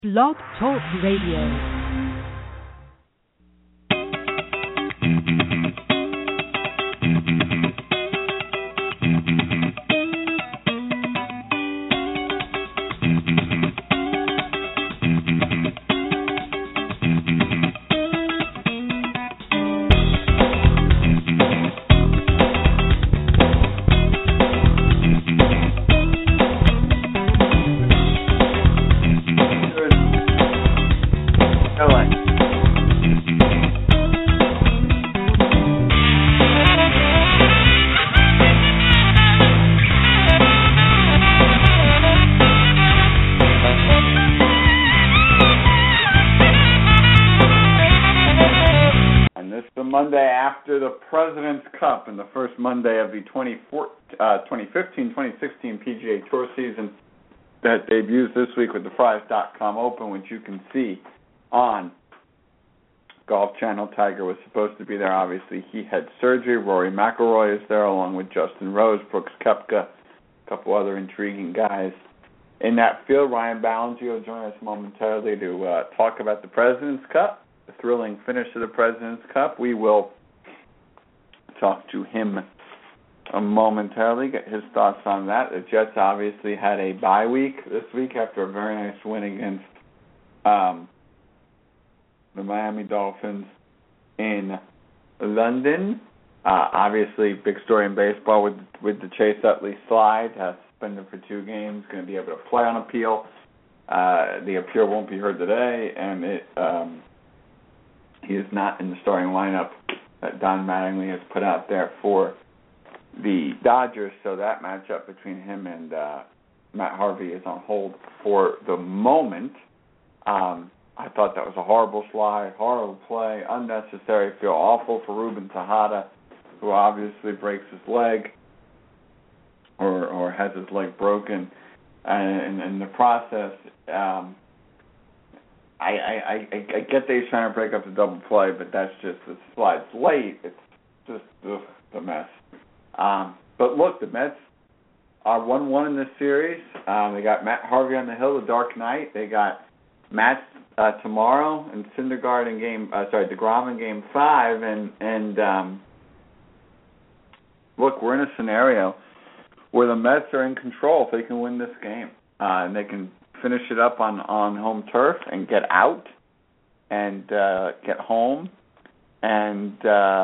Blog Talk Radio. And the first Monday of the 2015-2016 PGA Tour season that debuts this week with the Fry's.com Open, which you can see on Golf Channel. Tiger was supposed to be there. Obviously, he had surgery. Rory McIlroy is there along with Justin Rose, Brooks Koepka, a couple other intriguing guys in that field. Ryan Ballengee will join us momentarily to talk about the President's Cup, the thrilling finish of the President's Cup. We will talk to him momentarily, get his thoughts on that. The Jets obviously had a bye week this week after a very nice win against the Miami Dolphins in London. Obviously, big story in baseball with the Chase Utley slide, suspended for 2 games, going to be able to play on appeal. The appeal won't be heard today, and he is not in the starting lineup that Don Mattingly has put out there for the Dodgers, so that matchup between him and Matt Harvey is on hold for the moment. I thought that was a horrible slide, horrible play, unnecessary. Feel awful for Ruben Tejada, who obviously breaks his leg or has his leg broken. And in the process, I get that he's trying to break up the double play, but that's just the slide's late. It's just a mess. But look, the Mets are 1-1 in this series. They got Matt Harvey on the hill, the Dark Knight. They got Matt tomorrow and Syndergaard in DeGrom in Game 5. And look, we're in a scenario where the Mets are in control if they can win this game, and they can finish it up on home turf and get out and get home, and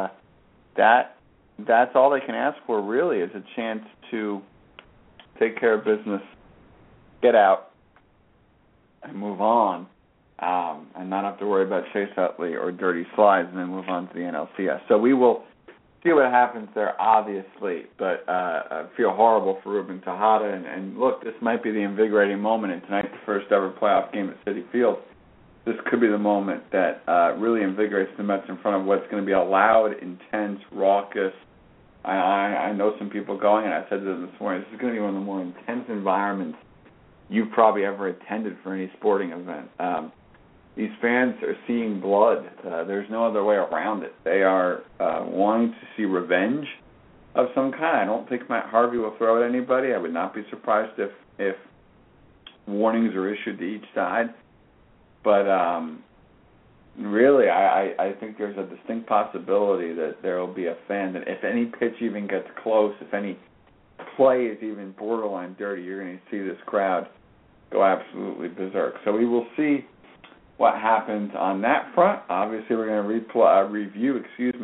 that's all they can ask for, really, is a chance to take care of business, get out, and move on, and not have to worry about Chase Utley or dirty slides, and then move on to the NLCS. So we will see what happens there, obviously, but I feel horrible for Ruben Tejada, and look, this might be the invigorating moment in tonight's first ever playoff game at Citi Field. This could be the moment that really invigorates the Mets in front of what's going to be a loud, intense, raucous, I know some people going, and I said this morning, this is going to be one of the more intense environments you've probably ever attended for any sporting event. These fans are seeing blood. There's no other way around it. They are wanting to see revenge of some kind. I don't think Matt Harvey will throw at anybody. I would not be surprised if warnings are issued to each side. But really, I think there's a distinct possibility that there will be a fan that if any pitch even gets close, if any play is even borderline dirty, you're going to see this crowd go absolutely berserk. So we will see what happens on that front. Obviously, we're going to review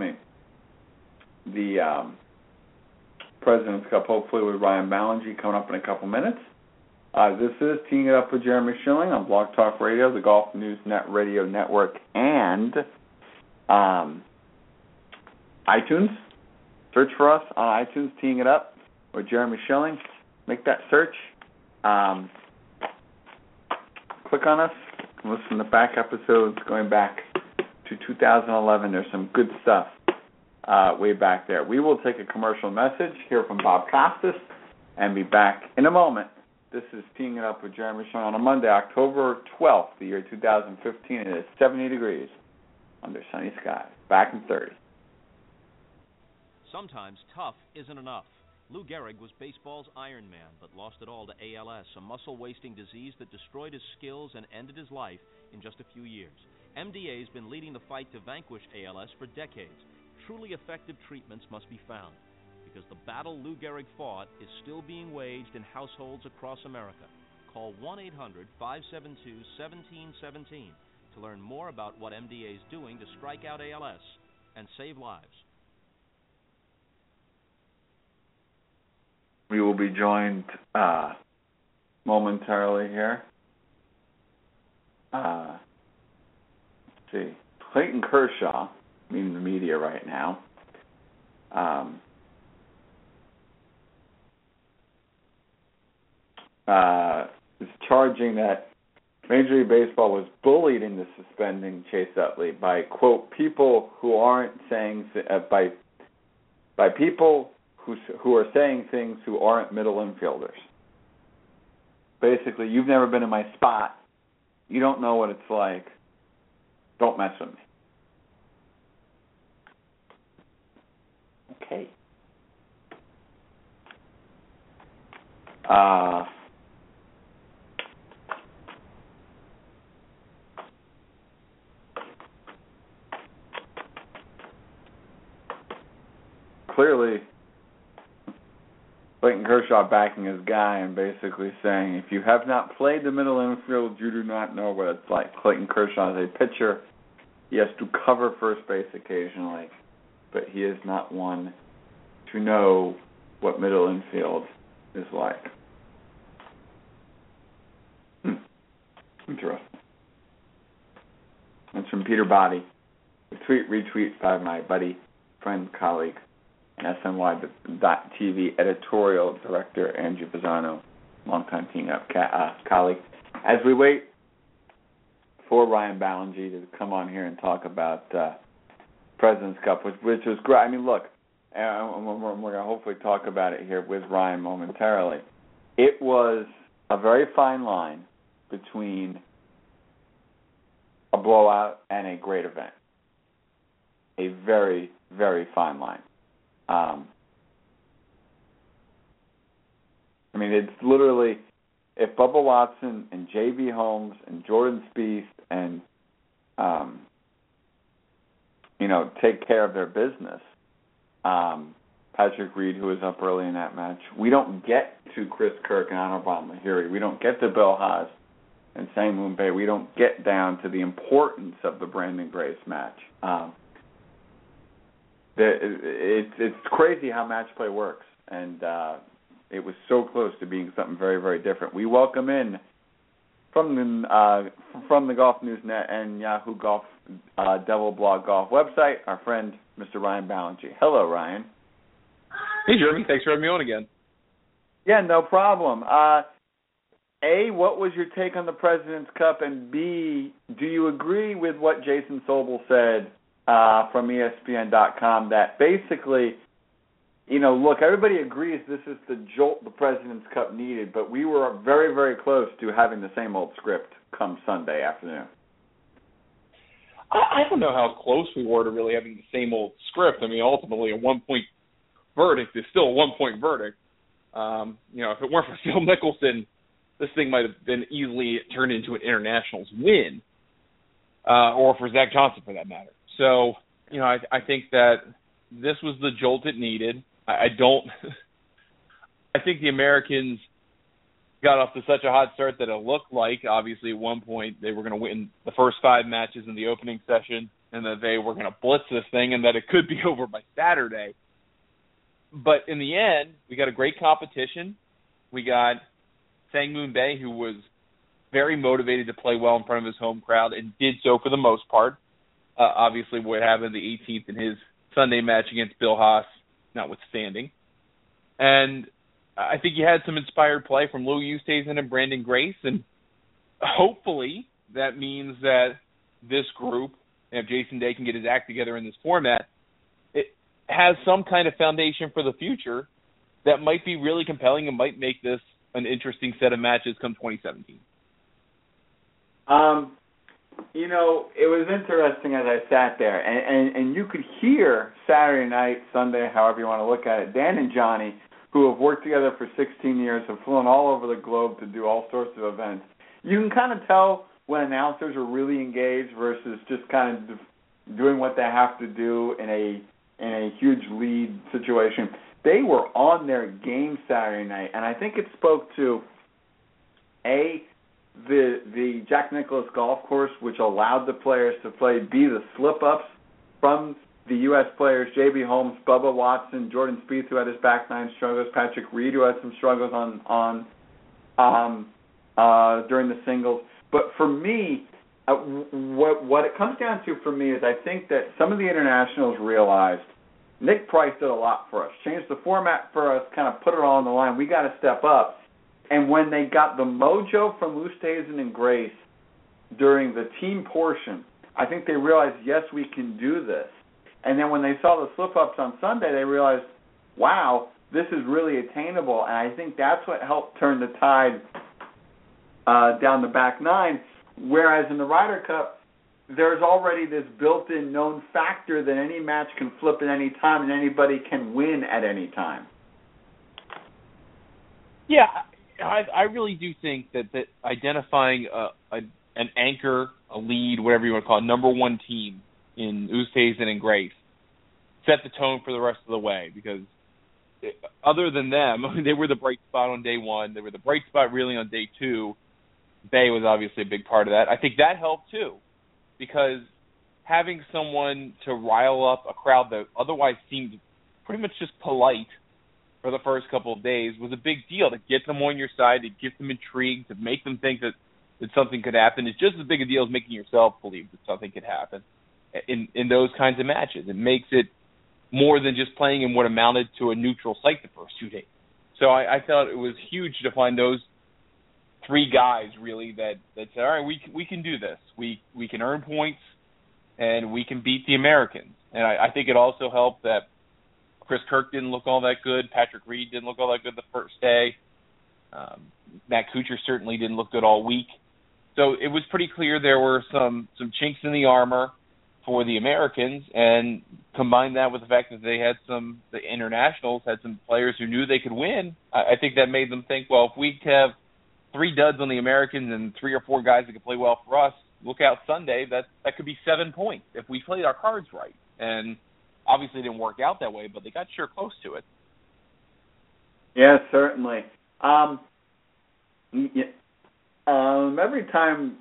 the President's Cup, hopefully with Ryan Ballengee coming up in a couple minutes. This is Teeing It Up with Jeremy Schilling on Blog Talk Radio, the Golf News Net Radio Network, and iTunes. Search for us on iTunes, Teeing It Up with Jeremy Schilling. Make that search. Click on us. Listen to back episodes going back to 2011. There's some good stuff way back there. We will take a commercial message, hear from Bob Costas, and be back in a moment. This is Teeing It Up with Jeremy Schilling on a Monday, October 12th, the year 2015. It is 70 degrees under sunny skies. Back in 30. Sometimes tough isn't enough. Lou Gehrig was baseball's Iron Man, but lost it all to ALS, a muscle-wasting disease that destroyed his skills and ended his life in just a few years. MDA has been leading the fight to vanquish ALS for decades. Truly effective treatments must be found, because the battle Lou Gehrig fought is still being waged in households across America. Call 1-800-572-1717 to learn more about what MDA is doing to strike out ALS and save lives. We will be joined momentarily here. Let's see. Clayton Kershaw, meaning the media right now, is charging that Major League Baseball was bullied into suspending Chase Utley by, quote, people who aren't saying by people who are saying things who aren't middle infielders. Basically, you've never been in my spot. You don't know what it's like. Don't mess with me. Okay. Clearly, Clayton Kershaw backing his guy and basically saying, if you have not played the middle infield, you do not know what it's like. Clayton Kershaw is a pitcher. He has to cover first base occasionally, but he is not one to know what middle infield is like. Interesting. That's from Peter Body. A tweet retweet by my buddy, friend, colleague, SNY.TV editorial director Andrew Pisano, longtime team up colleague. As we wait for Ryan Ballingy to come on here and talk about President's Cup, which was great. I mean, look, we're going to hopefully talk about it here with Ryan momentarily. It was a very fine line between a blowout and a great event. A very, very fine line. I mean, it's literally, if Bubba Watson and J.B. Holmes and Jordan Spieth and, take care of their business, Patrick Reed, who was up early in that match, we don't get to Chris Kirk and Anirban Lahiri. We don't get to Bill Haas and Sang Moon Bae. We don't get down to the importance of the Brandon Grace match. It's crazy how match play works, and it was so close to being something very, very different. We welcome in from the Golf News Net and Yahoo Golf Devil Blog Golf website, our friend Mr. Ryan Ballingy. Hello, Ryan. Hey, Jeremy. Thanks for having me on again. Yeah, no problem. A, what was your take on the President's Cup? And B, do you agree with what Jason Sobel said from ESPN.com that basically, look, everybody agrees this is the jolt the President's Cup needed, but we were very, very close to having the same old script come Sunday afternoon. I don't know how close we were to really having the same old script. I mean, ultimately, a one-point verdict is still a one-point verdict. If it weren't for Phil Mickelson, this thing might have been easily turned into an internationals win, or for Zach Johnson, for that matter. So, I think that this was the jolt it needed. I think the Americans got off to such a hot start that it looked like, obviously, at one point they were going to win the first 5 matches in the opening session and that they were going to blitz this thing and that it could be over by Saturday. But in the end, we got a great competition. We got Sang Moon Bae, who was very motivated to play well in front of his home crowd and did so for the most part. Obviously, what happened the 18th in his Sunday match against Bill Haas, notwithstanding. And I think you had some inspired play from Lou Oosthuizen and Brandon Grace, and hopefully that means that this group, and if Jason Day can get his act together in this format, it has some kind of foundation for the future that might be really compelling and might make this an interesting set of matches come 2017. It was interesting as I sat there, and you could hear Saturday night, Sunday, however you want to look at it, Dan and Johnny who have worked together for 16 years, have flown all over the globe to do all sorts of events. You can kind of tell when announcers are really engaged versus just kind of doing what they have to do in a huge lead situation. They were on their game Saturday night, and I think it spoke to the Jack Nicklaus Golf Course, which allowed the players to play, B, the slip-ups from the U.S. players, J.B. Holmes, Bubba Watson, Jordan Spieth, who had his back nine struggles, Patrick Reed, who had some struggles on during the singles. But for me, what it comes down to for me is I think that some of the internationals realized Nick Price did a lot for us, changed the format for us, kind of put it all on the line. We got to step up. And when they got the mojo from Oosthuizen and Grace during the team portion, I think they realized, yes, we can do this. And then when they saw the slip-ups on Sunday, they realized, wow, this is really attainable. And I think that's what helped turn the tide down the back nine, whereas in the Ryder Cup, there's already this built-in known factor that any match can flip at any time and anybody can win at any time. Yeah, I really do think that identifying an anchor, a lead, whatever you want to call it, number one team in Oosthuizen and Grace set the tone for the rest of the way, because other than them, they were the bright spot on day one. They were the bright spot really on day two. Bay was obviously a big part of that. I think that helped too, because having someone to rile up a crowd that otherwise seemed pretty much just polite for the first couple of days was a big deal, to get them on your side, to get them intrigued, to make them think that something could happen. It's just as big a deal as making yourself believe that something could happen in those kinds of matches. It makes it more than just playing in what amounted to a neutral site the first 2 days. So I thought it was huge to find those three guys really that said, all right, we can do this. We can earn points and we can beat the Americans. And I think it also helped that Chris Kirk didn't look all that good. Patrick Reed didn't look all that good the first day. Matt Kuchar certainly didn't look good all week. So it was pretty clear there were some chinks in the armor for the Americans, and combine that with the fact that the internationals had some players who knew they could win. I think that made them think, well, if we have 3 duds on the Americans and 3 or 4 guys that can play well for us, look out Sunday, that could be 7 points if we played our cards right. And obviously it didn't work out that way, but they got sure close to it. Yeah, certainly. Every time,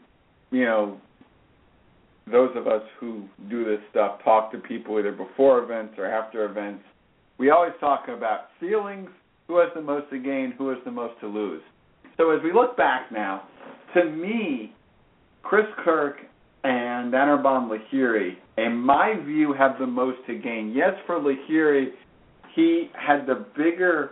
those of us who do this stuff talk to people either before events or after events, we always talk about feelings, who has the most to gain, who has the most to lose. So as we look back now, to me, Chris Kirk and Anirban Lahiri, in my view, have the most to gain. Yes, for Lahiri, he had the bigger,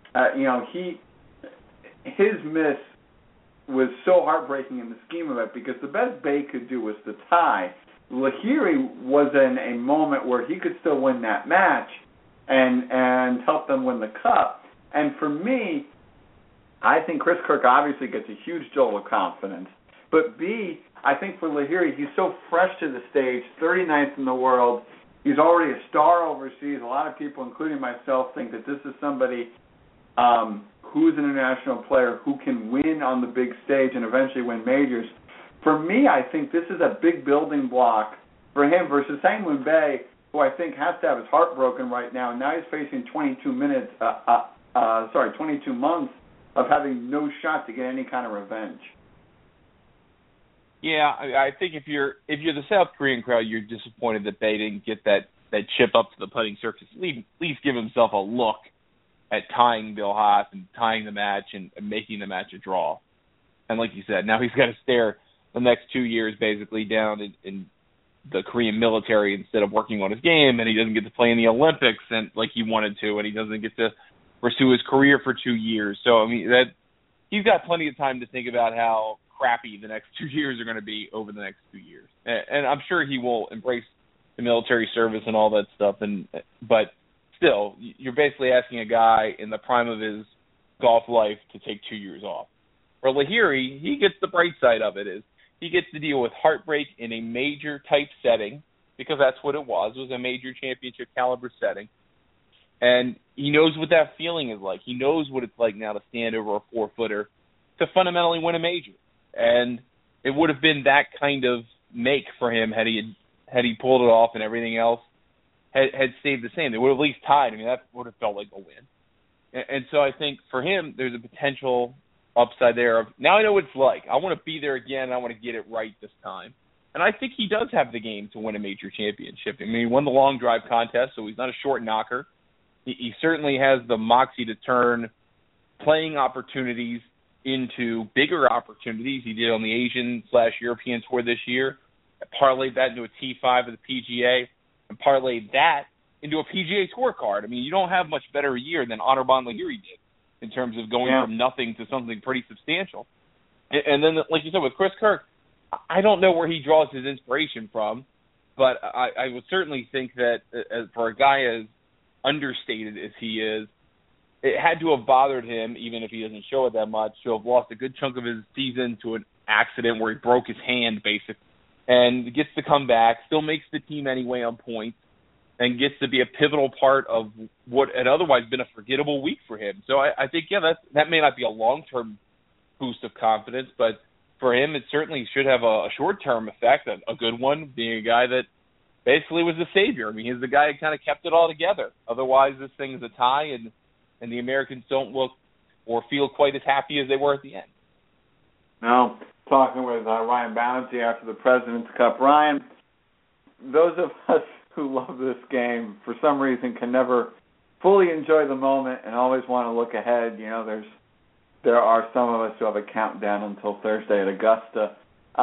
his miss was so heartbreaking in the scheme of it, because the best Bay could do was the tie. Lahiri was in a moment where he could still win that match and help them win the cup. And for me, I think Chris Kirk obviously gets a huge jolt of confidence. But B, I think for Lahiri, he's so fresh to the stage, 39th in the world. He's already a star overseas. A lot of people, including myself, think that this is somebody who's an international player who can win on the big stage and eventually win majors. For me, I think this is a big building block for him versus Sang-Moon Bae, who I think has to have his heart broken right now. And now he's facing 22 months of having no shot to get any kind of revenge. Yeah, I think if you're the South Korean crowd, you're disappointed that Bae didn't get that chip up to the putting surface. At least give himself a look at tying Bill Haas and tying the match and making the match a draw. And like you said, now he's got to stare the next 2 years basically down in the Korean military instead of working on his game, and he doesn't get to play in the Olympics and like he wanted to, and he doesn't get to pursue his career for 2 years. So, I mean, that he's got plenty of time to think about how crappy the next 2 years are going to be over the next 2 years. And I'm sure he will embrace the military service and all that stuff, but still, you're basically asking a guy in the prime of his golf life to take 2 years off. For Lahiri, he gets the bright side of it, is he gets to deal with heartbreak in a major type setting, because that's what it was. It was a major championship caliber setting. And he knows what that feeling is like. He knows what it's like now to stand over a 4-footer to fundamentally win a major. And it would have been that kind of make for him had he pulled it off and everything else had stayed the same. They would have at least tied. I mean, that would have felt like a win. And so I think for him, there's a potential upside there of, now I know what it's like. I want to be there again. I want to get it right this time. And I think he does have the game to win a major championship. I mean, he won the long drive contest, so he's not a short knocker. He certainly has the moxie to turn playing opportunities into bigger opportunities. He did on the Asian/European tour this year, parlayed that into a T5 of the PGA, and parlayed that into a PGA scorecard. I mean, you don't have much better a year than Anirban Lahiri did in terms of going from nothing to something pretty substantial. And then, like you said, with Chris Kirk, I don't know where he draws his inspiration from, but I would certainly think that for a guy as understated as he is, it had to have bothered him, even if he doesn't show it that much, to have lost a good chunk of his season to an accident where he broke his hand, basically, and gets to come back, still makes the team anyway on points, and gets to be a pivotal part of what had otherwise been a forgettable week for him. So I think, that may not be a long-term boost of confidence, but for him, it certainly should have a short-term effect, a good one, being a guy that basically was the savior. I mean, he's the guy who kind of kept it all together. Otherwise, this thing is a tie, and the Americans don't look or feel quite as happy as they were at the end. Now, talking with Ryan Bounty after the President's Cup. Ryan, those of us who love this game, for some reason, can never fully enjoy the moment and always want to look ahead. You know, there are some of us who have a countdown until Thursday at Augusta.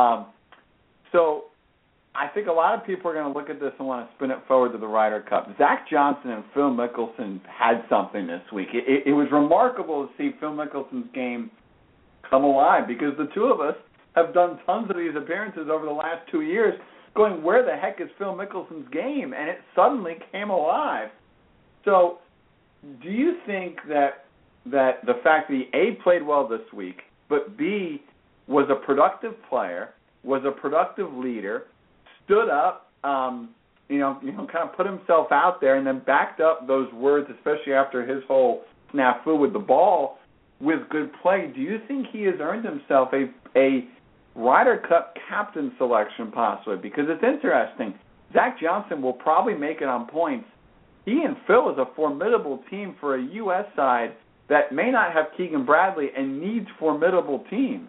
So I think a lot of people are going to look at this and want to spin it forward to the Ryder Cup. Zach Johnson and Phil Mickelson had something this week. It was remarkable to see Phil Mickelson's game come alive, because the two of us have done tons of these appearances over the last 2 years going, where the heck is Phil Mickelson's game? And it suddenly came alive. So do you think that the fact that he, A, played well this week, but B, was a productive player, was a productive leader, stood up, kind of put himself out there, and then backed up those words, especially after his whole snafu with the ball, with good play, do you think he has earned himself a Ryder Cup captain selection possibly? Because it's interesting. Zach Johnson will probably make it on points. He and Phil is a formidable team for a U.S. side that may not have Keegan Bradley and needs formidable teams.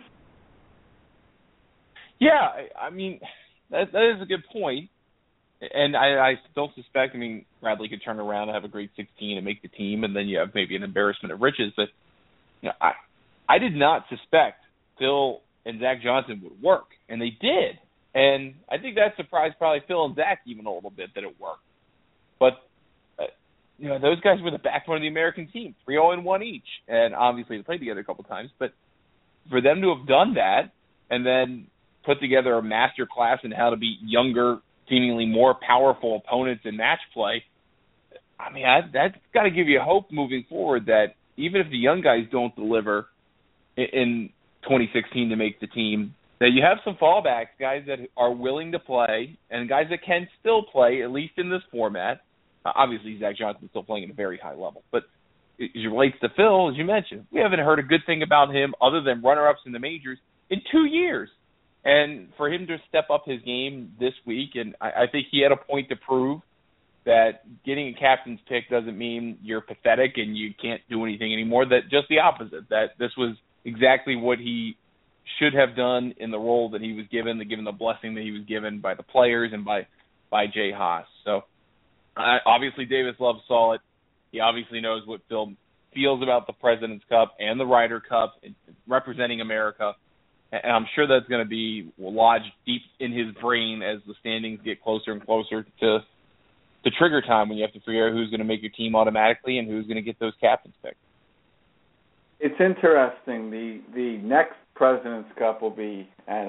Yeah, I mean, that is a good point. And I still suspect, Bradley could turn around and have a great 16 and make the team, and then you have maybe an embarrassment of riches. But I did not suspect Phil and Zach Johnson would work, and they did. And I think that surprised probably Phil and Zach even a little bit that it worked. But, those guys were the backbone of the American team, 3-0-1 each. And obviously they played together a couple times. But for them to have done that and then put together a master class in how to beat younger, seemingly more powerful opponents in match play, that's got to give you hope moving forward that even if the young guys don't deliver in 2016 to make the team, that you have some fallbacks, guys that are willing to play and guys that can still play, at least in this format. Obviously, Zach Johnson's still playing at a very high level. But as it relates to Phil, as you mentioned, we haven't heard a good thing about him other than runner-ups in the majors in 2 years. And for him to step up his game this week, and I think he had a point to prove that getting a captain's pick doesn't mean you're pathetic and you can't do anything anymore, that just the opposite, that this was exactly what he should have done in the role that he was given the blessing that he was given by the players and by Jay Haas. So obviously Davis Love saw it. He obviously knows what Phil feels about the President's Cup and the Ryder Cup and representing America. And I'm sure that's going to be lodged deep in his brain as the standings get closer and closer to trigger time, when you have to figure out who's going to make your team automatically and who's going to get those captains picked. It's interesting. The next President's Cup will be at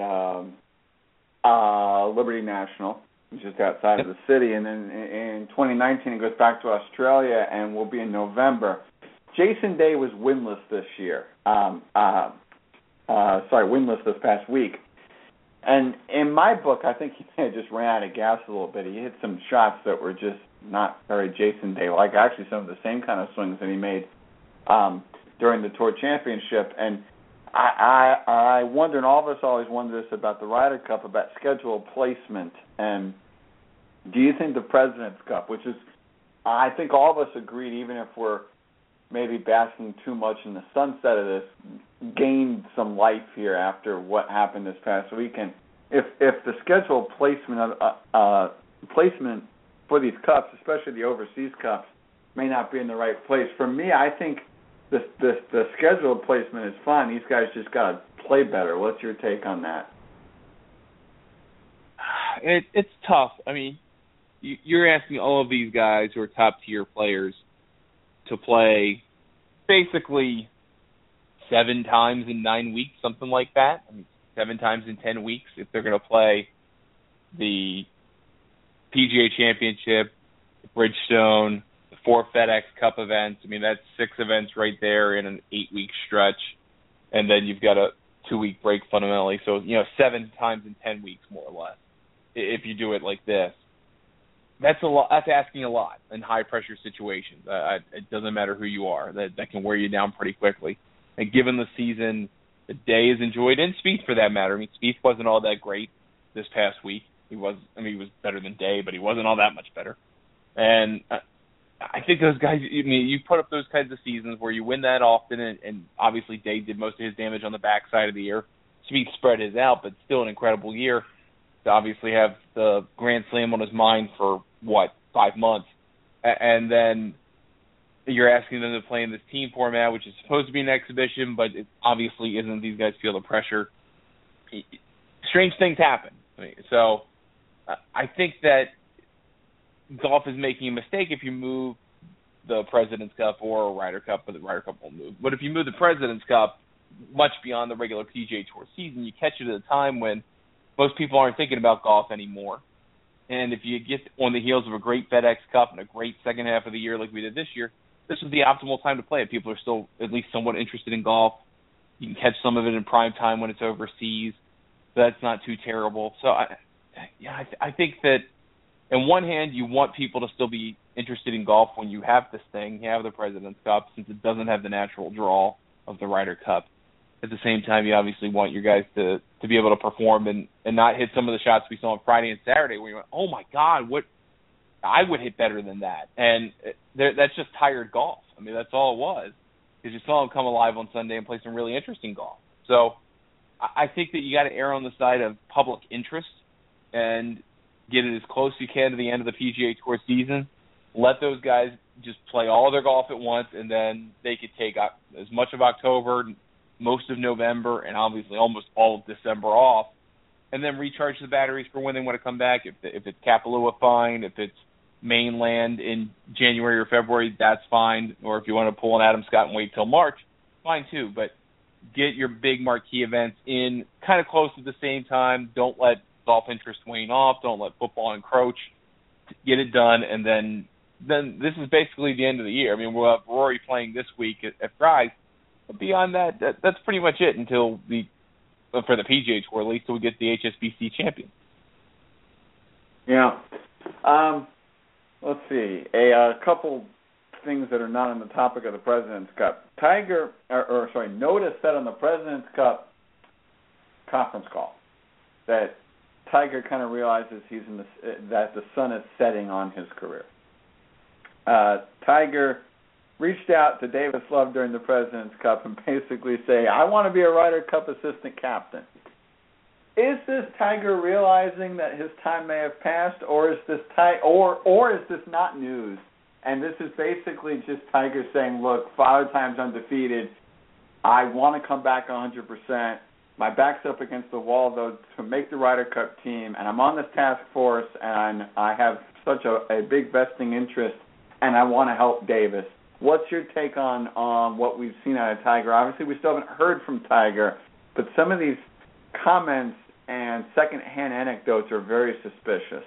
Liberty National, just outside of the city, and then in 2019 it goes back to Australia and will be in November. Jason Day was winless this year. Winless this past week. And in my book, I think he may have just ran out of gas a little bit. He hit some shots that were just not very Jason Day-like. Actually, some of the same kind of swings that he made during the Tour Championship. And I wonder, and all of us always wonder this about the Ryder Cup, about schedule placement. And do you think the President's Cup, which is, I think all of us agreed, even if we're maybe basking too much in the sunset of this, gained some life here after what happened this past weekend. If the schedule placement for these cups, especially the overseas cups, may not be in the right place. For me, I think the schedule placement is fine. These guys just got to play better. What's your take on that? It's tough. I mean, you're asking all of these guys who are top-tier players to play basically 7 times in 9 weeks, something like that. I mean, 7 times in 10 weeks if they're going to play the PGA Championship, the Bridgestone, the 4 FedEx Cup events. I mean, that's 6 events right there in an 8-week stretch. And then you've got a 2-week break fundamentally. So, 7 times in 10 weeks, more or less, if you do it like this. That's a lot. That's asking a lot in high-pressure situations. It doesn't matter who you are. That can wear you down pretty quickly. And given the season, the Day is enjoyed, and Spieth for that matter. I mean, Spieth wasn't all that great this past week. He was better than Day, but he wasn't all that much better. And I think those guys, you put up those kinds of seasons where you win that often, and obviously Day did most of his damage on the backside of the year. Spieth spread his out, but still an incredible year to obviously have the Grand Slam on his mind for, 5 months. And then you're asking them to play in this team format, which is supposed to be an exhibition, but it obviously isn't. These guys feel the pressure. Strange things happen. So I think that golf is making a mistake if you move the President's Cup or a Ryder Cup, but the Ryder Cup won't move. But if you move the President's Cup much beyond the regular PGA Tour season, you catch it at a time when most people aren't thinking about golf anymore. And if you get on the heels of a great FedEx Cup and a great second half of the year like we did this year, this is the optimal time to play it. People are still at least somewhat interested in golf. You can catch some of it in prime time when it's overseas. That's not too terrible. So, I think that on one hand, you want people to still be interested in golf when you have this thing. You have the President's Cup, since it doesn't have the natural draw of the Ryder Cup. At the same time, you obviously want your guys to be able to perform and not hit some of the shots we saw on Friday and Saturday where you went, oh, my God, what I would hit better than that. And that's just tired golf. I mean, that's all it was, because you saw him come alive on Sunday and play some really interesting golf. So I think that you got to err on the side of public interest and get it as close as you can to the end of the PGA Tour season. Let those guys just play all their golf at once, and then they could take as much of October, most of November, and obviously almost all of December off, and then recharge the batteries for when they want to come back. If it's Kapalua, fine. If it's mainland in January or February, that's fine. Or if you want to pull an Adam Scott and wait till March, fine too. But get your big marquee events in kind of close at the same time. Don't let golf interest wane off. Don't let football encroach. Get it done, and then this is basically the end of the year. I mean, we'll have Rory playing this week at Fry's. But beyond that, that's pretty much it until for the PGA Tour, at least, till we get the HSBC champion. Yeah. Let's see. A couple things that are not on the topic of the President's Cup. Notice said on the President's Cup conference call that Tiger kind of realizes that the sun is setting on his career. Tiger reached out to Davis Love during the President's Cup and basically say, I want to be a Ryder Cup assistant captain. Is this Tiger realizing that his time may have passed, or is this or is this not news? And this is basically just Tiger saying, look, Father Time's undefeated. I want to come back 100%. My back's up against the wall, though, to make the Ryder Cup team, and I'm on this task force, and I have such a big vesting interest, and I want to help Davis. What's your take on what we've seen out of Tiger? Obviously, we still haven't heard from Tiger, but some of these comments and second-hand anecdotes are very suspicious.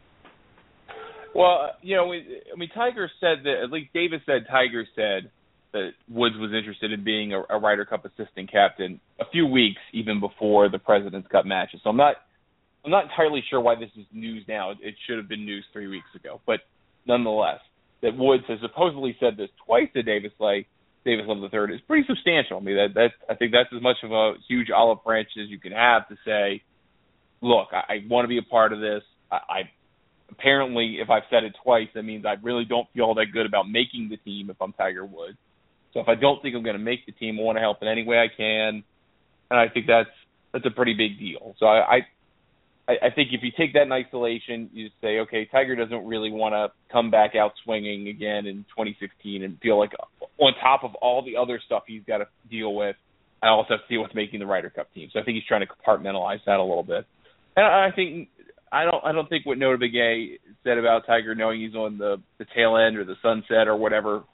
Well, Tiger said that, at least Davis said, Tiger said that Woods was interested in being a Ryder Cup assistant captain a few weeks even before the President's Cup matches. So I'm not entirely sure why this is news now. It should have been news 3 weeks ago. But nonetheless, that Woods has supposedly said this twice to Davis Love III is pretty substantial. I mean, I think that's as much of a huge olive branch as you can have to say, look, I want to be a part of this. I apparently, if I've said it twice, that means I really don't feel all that good about making the team if I'm Tiger Woods. So if I don't think I'm going to make the team, I want to help in any way I can. And I think that's a pretty big deal. So I think if you take that in isolation, you say, okay, Tiger doesn't really want to come back out swinging again in 2016 and feel like on top of all the other stuff he's got to deal with, I also have to deal with making the Ryder Cup team. So I think he's trying to compartmentalize that a little bit. And I don't think what Notah Begay said about Tiger knowing he's on the tail end or the sunset or whatever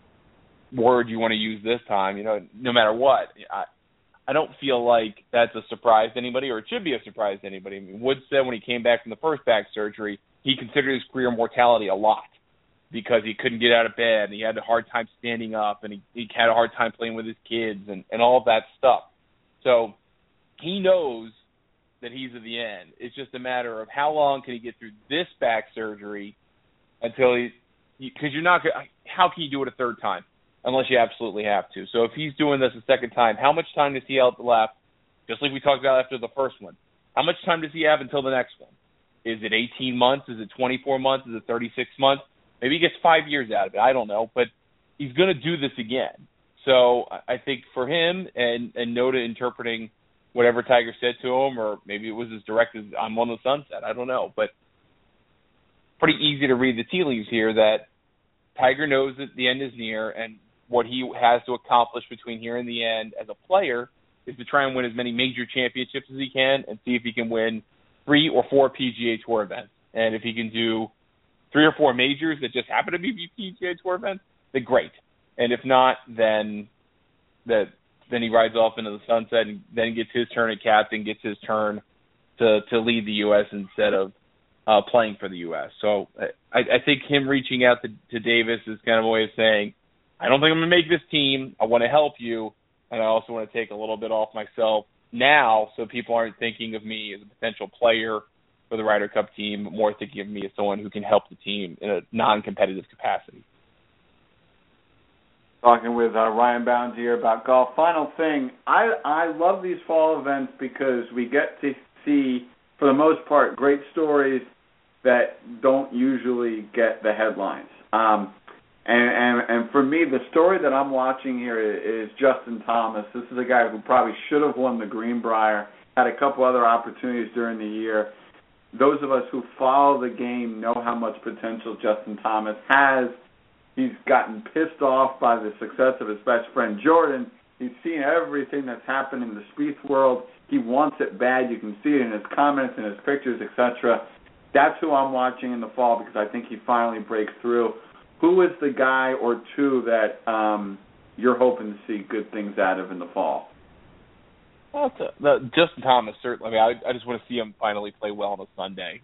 word you want to use this time, no matter what, I don't feel like that's a surprise to anybody, or it should be a surprise to anybody. I mean, Woods said when he came back from the first back surgery, he considered his career mortality a lot because he couldn't get out of bed, and he had a hard time standing up, and he had a hard time playing with his kids and all of that stuff. So he knows that he's at the end. It's just a matter of how long can he get through this back surgery until because you're not – how can you do it a third time? Unless you absolutely have to. So if he's doing this a second time, how much time does he have left, just like we talked about after the first one? How much time does he have until the next one? Is it 18 months? Is it 24 months? Is it 36 months? Maybe he gets 5 years out of it. I don't know. But he's going to do this again. So I think for him and Notah interpreting whatever Tiger said to him, or maybe it was as direct as I'm on the sunset, I don't know. But pretty easy to read the tea leaves here that Tiger knows that the end is near, and what he has to accomplish between here and the end as a player is to try and win as many major championships as he can and see if he can win 3 or 4 PGA Tour events. And if he can do 3 or 4 majors that just happen to be PGA Tour events, then great. And if not, then he rides off into the sunset and then gets his turn at captain, gets his turn to lead the U.S. instead of playing for the U.S. So I think him reaching out to Davis is kind of a way of saying, I don't think I'm going to make this team. I want to help you, and I also want to take a little bit off myself now so people aren't thinking of me as a potential player for the Ryder Cup team, but more thinking of me as someone who can help the team in a non-competitive capacity. Talking with Ryan Bounds here about golf. Final thing, I love these fall events because we get to see, for the most part, great stories that don't usually get the headlines. And for me, the story that I'm watching here is Justin Thomas. This is a guy who probably should have won the Greenbrier, had a couple other opportunities during the year. Those of us who follow the game know how much potential Justin Thomas has. He's gotten pissed off by the success of his best friend Jordan. He's seen everything that's happened in the Spieth world. He wants it bad. You can see it in his comments, in his pictures, etc. That's who I'm watching in the fall because I think he finally breaks through. Who is the guy or two that you're hoping to see good things out of in the fall? Well, Justin Thomas, certainly. I mean, I just want to see him finally play well on a Sunday.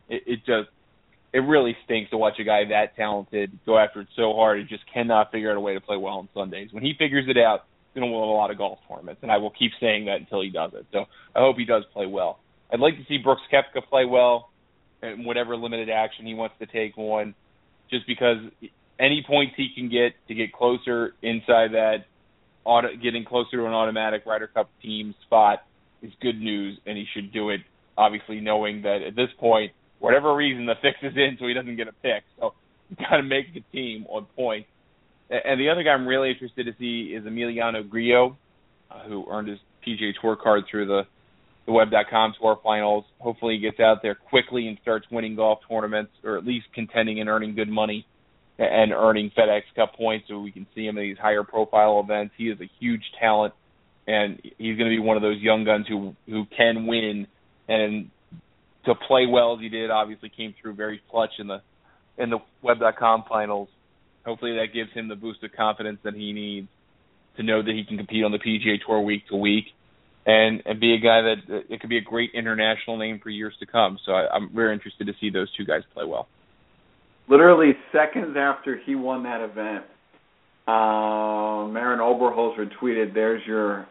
It really stinks to watch a guy that talented go after it so hard. He just cannot figure out a way to play well on Sundays. When he figures it out, he's going to win a lot of golf tournaments, and I will keep saying that until he does it. So I hope he does play well. I'd like to see Brooks Koepka play well in whatever limited action he wants to take on, just because any points he can get to get closer inside that, getting closer to an automatic Ryder Cup team spot is good news, and he should do it, obviously knowing that at this point, whatever reason, the fix is in so he doesn't get a pick. So you've got to make the team on point. And the other guy I'm really interested to see is Emiliano Grillo, who earned his PGA Tour card through the Web.com Tour Finals. Hopefully he gets out there quickly and starts winning golf tournaments, or at least contending and earning good money and earning FedEx Cup points so we can see him in these higher profile events. He is a huge talent, and he's going to be one of those young guns who can win. And to play well as he did, obviously came through very clutch in the Web.com finals. Hopefully that gives him the boost of confidence that he needs to know that he can compete on the PGA Tour week to week and be a guy that it could be a great international name for years to come. So I'm very interested to see those two guys play well. Literally seconds after he won that event, Marin Oberholzer tweeted, "There's your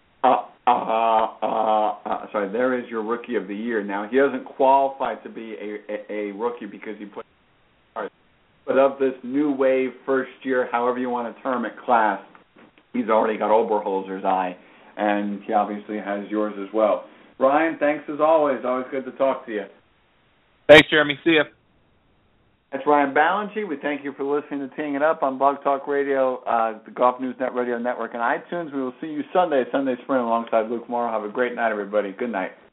there is your rookie of the year." Now he doesn't qualify to be a rookie because he played hard, but of this new wave first year, however you want to term it, class, he's already got Oberholzer's eye, and he obviously has yours as well. Ryan, thanks as always. Always good to talk to you. Thanks, Jeremy. See ya. That's Ryan Ballantyne. We thank you for listening to Teeing It Up on Blog Talk Radio, the Golf News Net Radio Network, and iTunes. We will see you Sunday Spring, alongside Luke Morrow. Have a great night, everybody. Good night.